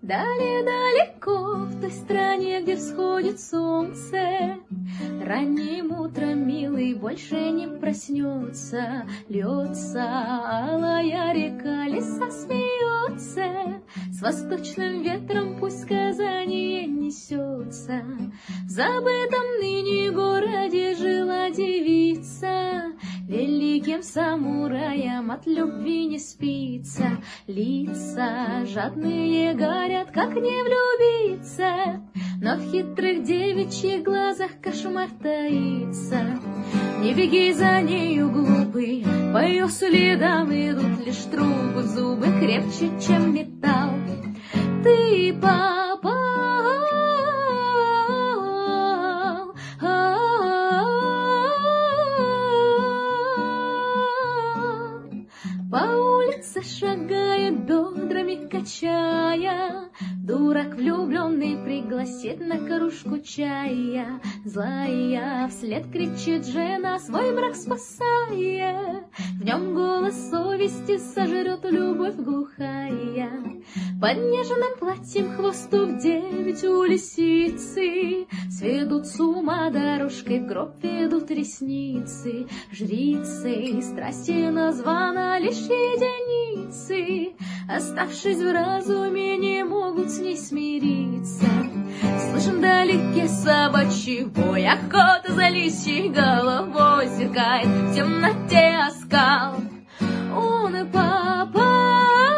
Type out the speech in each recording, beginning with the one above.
Далее далеко, в той стране, где всходит солнце, ранним утром милый больше не проснется. Льется алая река, леса смеется, с восточным ветром пусть сказание несется. В забытом ныне городе жила девица, великим самураям от любви не спится. Лица жадные горят, как не влюбиться, но в хитрых девичьих глазах кошмар таится. Не беги за нею, глупый, по ее следам идут лишь трубы, в зубы крепче, чем металл. Ты попал по улице шагает, бедрами качая, дурак влюбленный пригласит на кружку чая. Злая вслед кричит жена, свой брак спасая, в нем голос совести сожрет любовь глухая. Под нежным платьем хвостов 9 у лисицы сведут с ума дорожкой, в гроб ведут ресницы. Жрицей страсти названа лишь единицы, оставшись в разуме, не могут с ней смириться. Слышен вдалеке собачий вой, охота за лисьей головой, сверкает в темноте оскал. Он и попал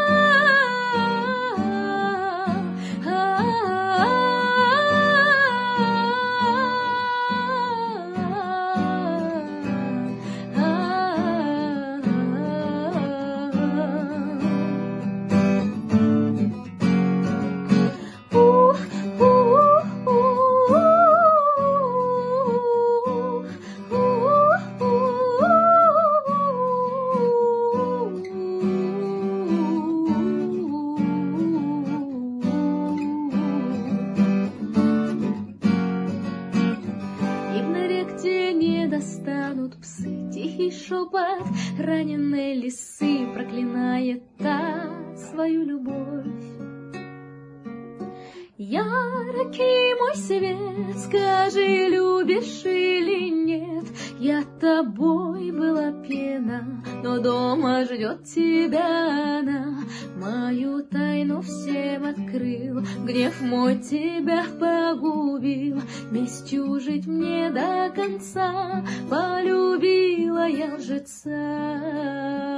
шепот раненой лисы, проклинает та свою любовь. Яркий мой свет, скажи, любишь или нет? Я тобой была пьяна, но дома ждет тебя она. Мою тайну всем открыл, гнев мой тебя погубил. Местью жить мне до конца, полюбила я лжеца.